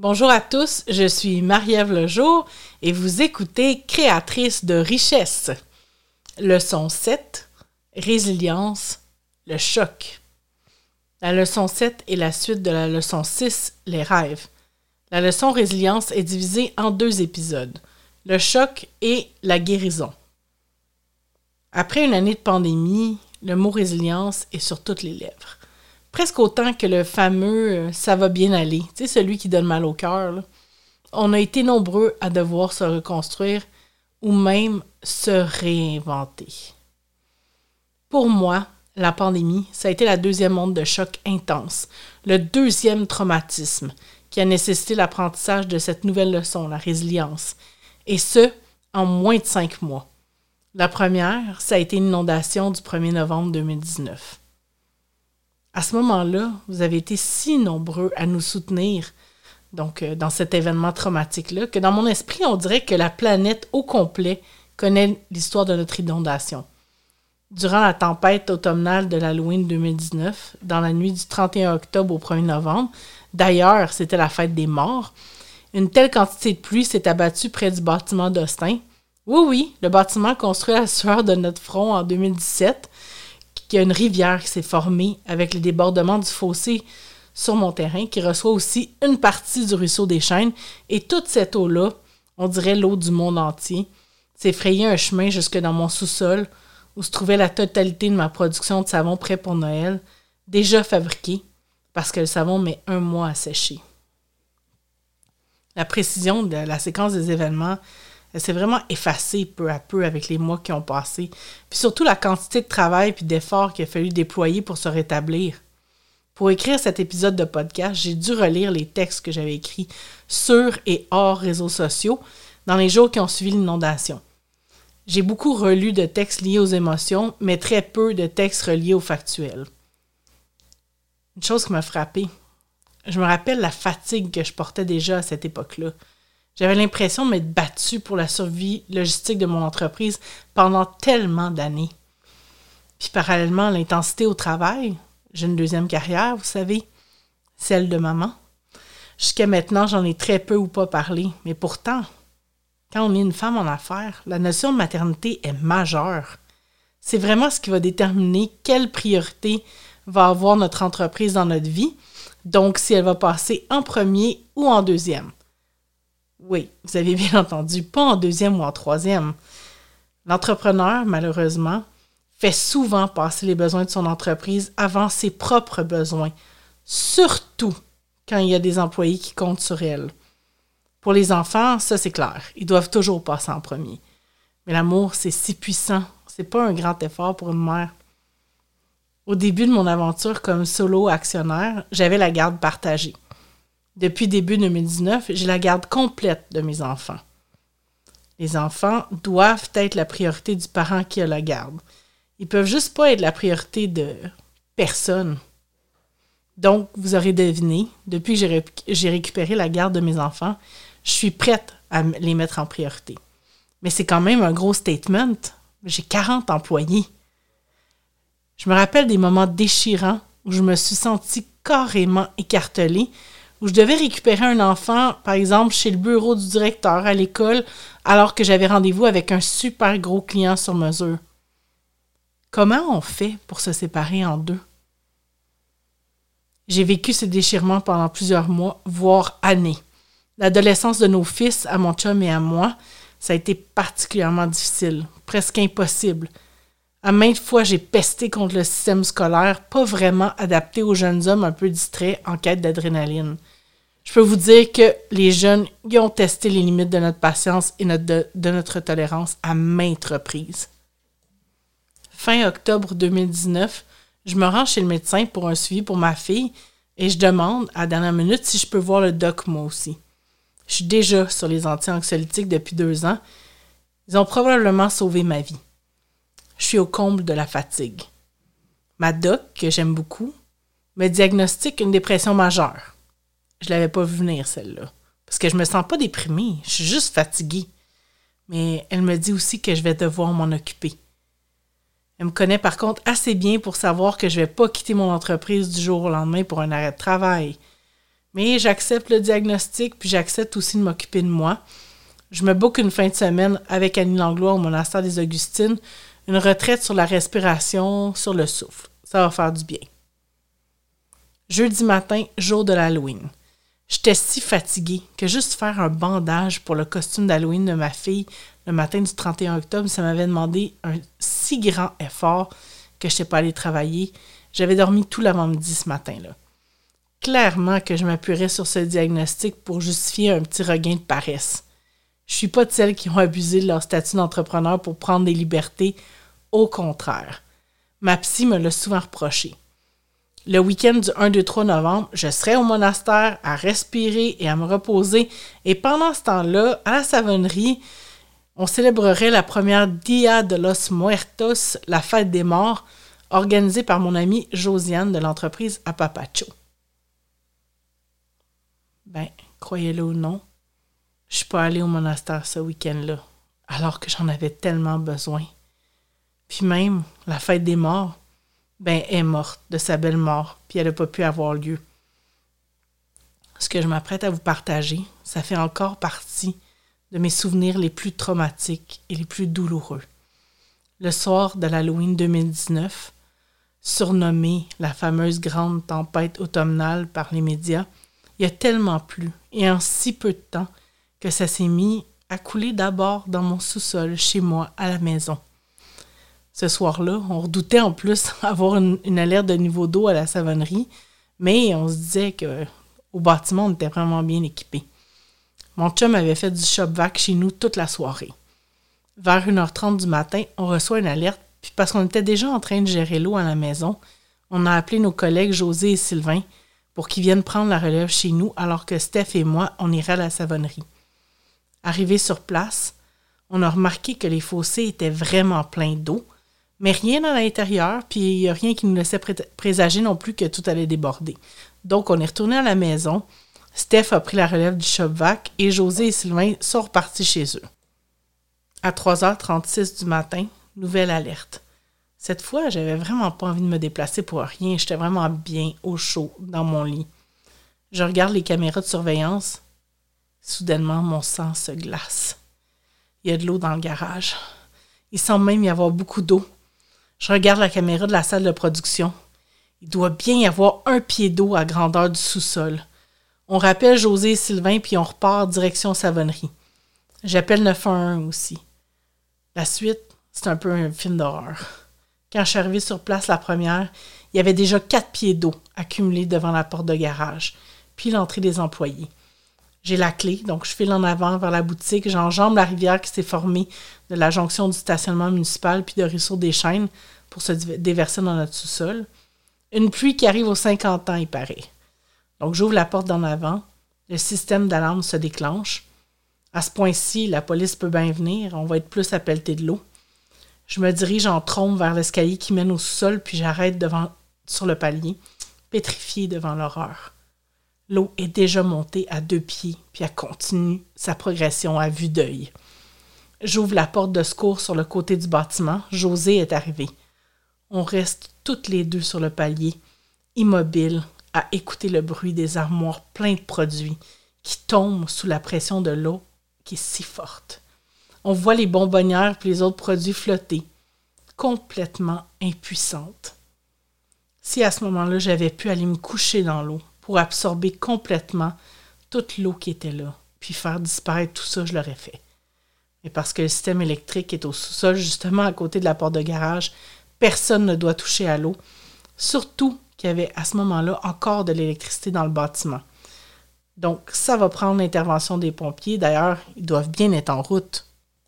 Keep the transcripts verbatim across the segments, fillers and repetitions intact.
Bonjour à tous, je suis Marie-Ève Lejour et vous écoutez Créatrice de richesse. Leçon sept, résilience, le choc. La leçon sept est la suite de la leçon six, les rêves. La leçon résilience est divisée en deux épisodes, le choc et la guérison. Après une année de pandémie, le mot résilience est sur toutes les lèvres. Presque autant que le fameux euh, « ça va bien aller », tu sais, celui qui donne mal au cœur. Là. On a été nombreux à devoir se reconstruire ou même se réinventer. Pour moi, la pandémie, ça a été la deuxième onde de choc intense, le deuxième traumatisme qui a nécessité l'apprentissage de cette nouvelle leçon, la résilience, et ce, en moins de cinq mois. La première, ça a été une inondation du premier novembre deux mille dix-neuf. À ce moment-là, vous avez été si nombreux à nous soutenir donc, euh, dans cet événement traumatique-là que dans mon esprit, on dirait que la planète au complet connaît l'histoire de notre inondation. Durant la tempête automnale de l'Halloween deux mille dix-neuf, dans la nuit du trente et un octobre au premier novembre, d'ailleurs, c'était la fête des morts, une telle quantité de pluie s'est abattue près du bâtiment d'Austin. Oui, oui, le bâtiment construit à la sueur de notre front en deux mille dix-sept, qu'il y a une rivière qui s'est formée avec les débordements du fossé sur mon terrain, qui reçoit aussi une partie du ruisseau des Chênes. Et toute cette eau-là, on dirait l'eau du monde entier, s'est frayé un chemin jusque dans mon sous-sol, où se trouvait la totalité de ma production de savon prêt pour Noël, déjà fabriqué, parce que le savon met un mois à sécher. La précision de la séquence des événements elle s'est vraiment effacée peu à peu avec les mois qui ont passé. Puis surtout la quantité de travail puis d'efforts qu'il a fallu déployer pour se rétablir. Pour écrire cet épisode de podcast, j'ai dû relire les textes que j'avais écrits sur et hors réseaux sociaux dans les jours qui ont suivi l'inondation. J'ai beaucoup relu de textes liés aux émotions, mais très peu de textes reliés aux factuels. Une chose qui m'a frappée, je me rappelle la fatigue que je portais déjà à cette époque-là. J'avais l'impression de m'être battue pour la survie logistique de mon entreprise pendant tellement d'années. Puis parallèlement à l'intensité au travail, j'ai une deuxième carrière, vous savez, celle de maman. Jusqu'à maintenant, j'en ai très peu ou pas parlé, mais pourtant, quand on est une femme en affaires, la notion de maternité est majeure. C'est vraiment ce qui va déterminer quelle priorité va avoir notre entreprise dans notre vie, donc si elle va passer en premier ou en deuxième. Oui, vous avez bien entendu, pas en deuxième ou en troisième. L'entrepreneur, malheureusement, fait souvent passer les besoins de son entreprise avant ses propres besoins, surtout quand il y a des employés qui comptent sur elle. Pour les enfants, ça c'est clair, ils doivent toujours passer en premier. Mais l'amour, c'est si puissant, c'est pas un grand effort pour une mère. Au début de mon aventure comme solo actionnaire, j'avais la garde partagée. Depuis début deux mille dix-neuf, j'ai la garde complète de mes enfants. Les enfants doivent être la priorité du parent qui a la garde. Ils peuvent juste pas être la priorité de personne. Donc, vous aurez deviné, depuis que j'ai, ré- j'ai récupéré la garde de mes enfants, je suis prête à m- les mettre en priorité. Mais c'est quand même un gros statement. J'ai quarante employés. Je me rappelle des moments déchirants où je me suis sentie carrément écartelée, où je devais récupérer un enfant, par exemple, chez le bureau du directeur à l'école, alors que j'avais rendez-vous avec un super gros client sur mesure. Comment on fait pour se séparer en deux? J'ai vécu ces déchirements pendant plusieurs mois, voire années. L'adolescence de nos fils, à mon chum et à moi, ça a été particulièrement difficile, presque impossible. À maintes fois, j'ai pesté contre le système scolaire, pas vraiment adapté aux jeunes hommes un peu distraits en quête d'adrénaline. Je peux vous dire que les jeunes y ont testé les limites de notre patience et notre de, de notre tolérance à maintes reprises. Fin octobre deux mille dix-neuf, je me rends chez le médecin pour un suivi pour ma fille et je demande à la dernière minute si je peux voir le doc moi aussi. Je suis déjà sur les anti-anxiolytiques depuis deux ans. Ils ont probablement sauvé ma vie. Je suis au comble de la fatigue. Ma doc, que j'aime beaucoup, me diagnostique une dépression majeure. Je l'avais pas vu venir, celle-là. Parce que je me sens pas déprimée, je suis juste fatiguée. Mais elle me dit aussi que je vais devoir m'en occuper. Elle me connaît par contre assez bien pour savoir que je vais pas quitter mon entreprise du jour au lendemain pour un arrêt de travail. Mais j'accepte le diagnostic, puis j'accepte aussi de m'occuper de moi. Je me book une fin de semaine avec Annie Langlois au monastère des Augustines, une retraite sur la respiration, sur le souffle. Ça va faire du bien. Jeudi matin, jour de l'Halloween. J'étais si fatiguée que juste faire un bandage pour le costume d'Halloween de ma fille le matin du trente et un octobre, ça m'avait demandé un si grand effort que je n'étais pas allée travailler. J'avais dormi tout l'avant-midi ce matin-là. Clairement que je m'appuierais sur ce diagnostic pour justifier un petit regain de paresse. Je suis pas de celles qui ont abusé de leur statut d'entrepreneur pour prendre des libertés. Au contraire. Ma psy me l'a souvent reproché. Le week-end du un, deux, trois novembre, je serais au monastère à respirer et à me reposer. Et pendant ce temps-là, à la savonnerie, on célébrerait la première Dia de los Muertos, la fête des morts, organisée par mon amie Josiane de l'entreprise Apapacho. Ben, croyez-le ou non, je suis pas allée au monastère ce week-end-là, alors que j'en avais tellement besoin. Puis même, la fête des morts, ben, elle est morte de sa belle mort, puis elle n'a pas pu avoir lieu. Ce que je m'apprête à vous partager, ça fait encore partie de mes souvenirs les plus traumatiques et les plus douloureux. Le soir de l'Halloween deux mille dix-neuf, surnommée la fameuse grande tempête automnale par les médias, il y a tellement plu, et en si peu de temps, que ça s'est mis à couler d'abord dans mon sous-sol, chez moi, à la maison. Ce soir-là, on redoutait en plus avoir une, une alerte de niveau d'eau à la savonnerie, mais on se disait qu'au bâtiment, on était vraiment bien équipés. Mon chum avait fait du shop-vac chez nous toute la soirée. Vers une heure trente du matin, on reçoit une alerte, puis parce qu'on était déjà en train de gérer l'eau à la maison, on a appelé nos collègues José et Sylvain pour qu'ils viennent prendre la relève chez nous, alors que Steph et moi, on irait à la savonnerie. Arrivés sur place, on a remarqué que les fossés étaient vraiment pleins d'eau, mais rien à l'intérieur, puis il n'y a rien qui nous laissait pré- présager non plus que tout allait déborder. Donc, on est retourné à la maison. Steph a pris la relève du shop-vac et José et Sylvain sont repartis chez eux. À trois heures trente-six du matin, nouvelle alerte. Cette fois, j'avais vraiment pas envie de me déplacer pour rien. J'étais vraiment bien au chaud dans mon lit. Je regarde les caméras de surveillance. Soudainement, mon sang se glace. Il y a de l'eau dans le garage. Il semble même y avoir beaucoup d'eau. Je regarde la caméra de la salle de production. Il doit bien y avoir un pied d'eau à grandeur du sous-sol. On rappelle José et Sylvain, puis on repart direction savonnerie. J'appelle neuf un un aussi. La suite, c'est un peu un film d'horreur. Quand je suis arrivée sur place la première, il y avait déjà quatre pieds d'eau accumulés devant la porte de garage, puis l'entrée des employés. J'ai la clé, donc je file en avant vers la boutique, j'enjambe la rivière qui s'est formée de la jonction du stationnement municipal puis de Ruisseau des Chênes pour se déverser dans notre sous-sol. Une pluie qui arrive aux cinquante ans, il paraît. Donc j'ouvre la porte d'en avant, le système d'alarme se déclenche. À ce point-ci, la police peut bien venir, on va être plus à pelleter de l'eau. Je me dirige en trombe vers l'escalier qui mène au sous-sol, puis j'arrête devant, sur le palier, pétrifiée devant l'horreur. L'eau est déjà montée à deux pieds, puis elle continue sa progression à vue d'œil. J'ouvre la porte de secours sur le côté du bâtiment. José est arrivé. On reste toutes les deux sur le palier, immobiles, à écouter le bruit des armoires pleines de produits qui tombent sous la pression de l'eau qui est si forte. On voit les bonbonnières puis les autres produits flotter, complètement impuissantes. Si à ce moment-là, j'avais pu aller me coucher dans l'eau pour absorber complètement toute l'eau qui était là, puis faire disparaître tout ça, je l'aurais fait. Mais parce que le système électrique est au sous-sol, justement à côté de la porte de garage, personne ne doit toucher à l'eau, surtout qu'il y avait à ce moment-là encore de l'électricité dans le bâtiment. Donc, ça va prendre l'intervention des pompiers. D'ailleurs, ils doivent bien être en route.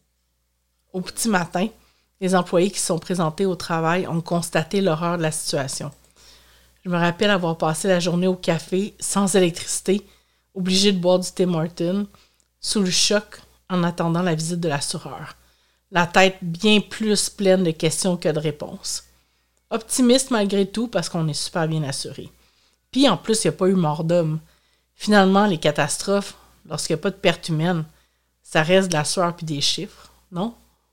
Au petit matin, les employés qui se sont présentés au travail ont constaté l'horreur de la situation. Je me rappelle avoir passé la journée au café, sans électricité, obligé de boire du Tim Hortons, sous le choc, en attendant la visite de l'assureur. La tête bien plus pleine de questions que de réponses. Optimiste malgré tout, parce qu'on est super bien assuré. Puis en plus, il n'y a pas eu mort d'homme. Finalement, les catastrophes, lorsqu'il n'y a pas de perte humaine, ça reste de la sueur puis des chiffres, non?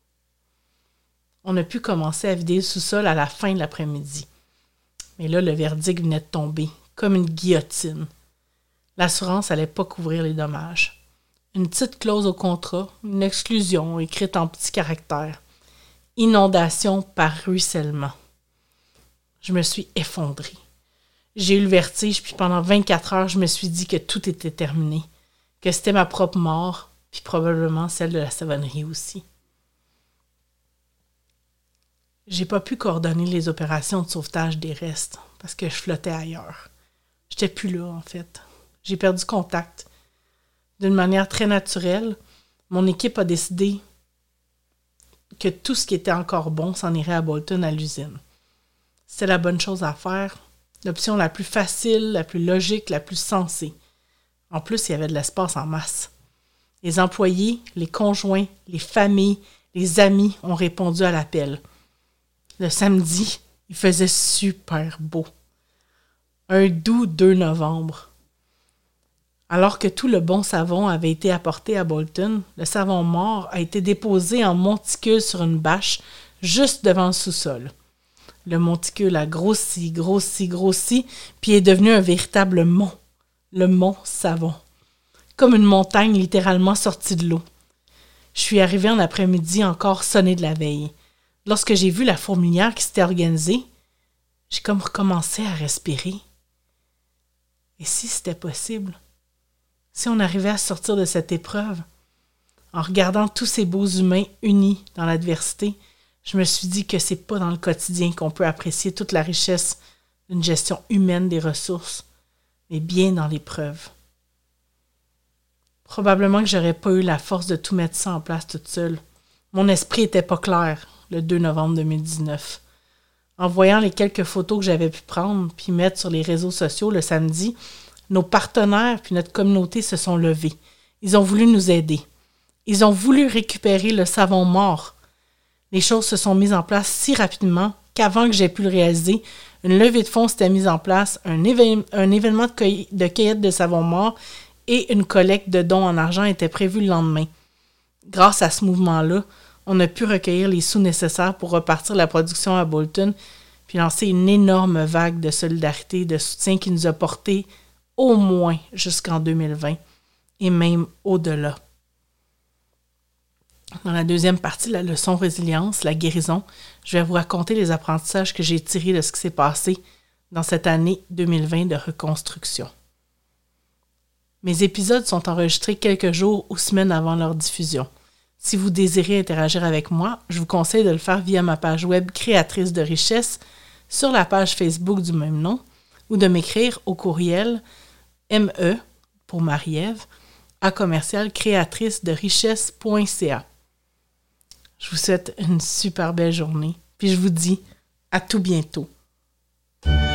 On a pu commencer à vider le sous-sol à la fin de l'après-midi. Mais là, le verdict venait de tomber, comme une guillotine. L'assurance n'allait pas couvrir les dommages. Une petite clause au contrat, une exclusion écrite en petits caractères. Inondation par ruissellement. Je me suis effondrée. J'ai eu le vertige, puis pendant vingt-quatre heures, je me suis dit que tout était terminé, que c'était ma propre mort, puis probablement celle de la savonnerie aussi. J'ai pas pu coordonner les opérations de sauvetage des restes, parce que je flottais ailleurs. J'étais plus là, en fait. J'ai perdu contact. D'une manière très naturelle, mon équipe a décidé que tout ce qui était encore bon s'en irait à Bolton à l'usine. C'était la bonne chose à faire, l'option la plus facile, la plus logique, la plus sensée. En plus, il y avait de l'espace en masse. Les employés, les conjoints, les familles, les amis ont répondu à l'appel. Le samedi, il faisait super beau. Un doux deux novembre. Alors que tout le bon savon avait été apporté à Bolton, le savon mort a été déposé en monticule sur une bâche juste devant le sous-sol. Le monticule a grossi, grossi, grossi, puis est devenu un véritable mont, le mont savon. Comme une montagne littéralement sortie de l'eau. Je suis arrivée en après-midi encore sonné de la veille. Lorsque j'ai vu la fourmilière qui s'était organisée, j'ai comme recommencé à respirer. Et si c'était possible? Si on arrivait à sortir de cette épreuve? En regardant tous ces beaux humains unis dans l'adversité, je me suis dit que c'est pas dans le quotidien qu'on peut apprécier toute la richesse d'une gestion humaine des ressources, mais bien dans l'épreuve. Probablement que j'aurais pas eu la force de tout mettre ça en place toute seule. Mon esprit était pas clair le deux novembre deux mille dix-neuf. En voyant les quelques photos que j'avais pu prendre puis mettre sur les réseaux sociaux le samedi, nos partenaires puis notre communauté se sont levés. Ils ont voulu nous aider. Ils ont voulu récupérer le savon mort. Les choses se sont mises en place si rapidement qu'avant que j'aie pu le réaliser, une levée de fonds s'était mise en place, un, éve- un événement de, cueille- de cueillette de savon mort et une collecte de dons en argent était prévue le lendemain. Grâce à ce mouvement-là, on a pu recueillir les sous nécessaires pour repartir la production à Bolton puis lancer une énorme vague de solidarité et de soutien qui nous a portés au moins jusqu'en deux mille vingt et même au-delà. Dans la deuxième partie de la leçon résilience, la guérison, je vais vous raconter les apprentissages que j'ai tirés de ce qui s'est passé dans cette année deux mille vingt de reconstruction. Mes épisodes sont enregistrés quelques jours ou semaines avant leur diffusion. Si vous désirez interagir avec moi, je vous conseille de le faire via ma page web Créatrice de richesse sur la page Facebook du même nom ou de m'écrire au courriel me pour Marie-Ève à commercial créatrice de richesse point c a. Je vous souhaite une super belle journée, puis je vous dis à tout bientôt.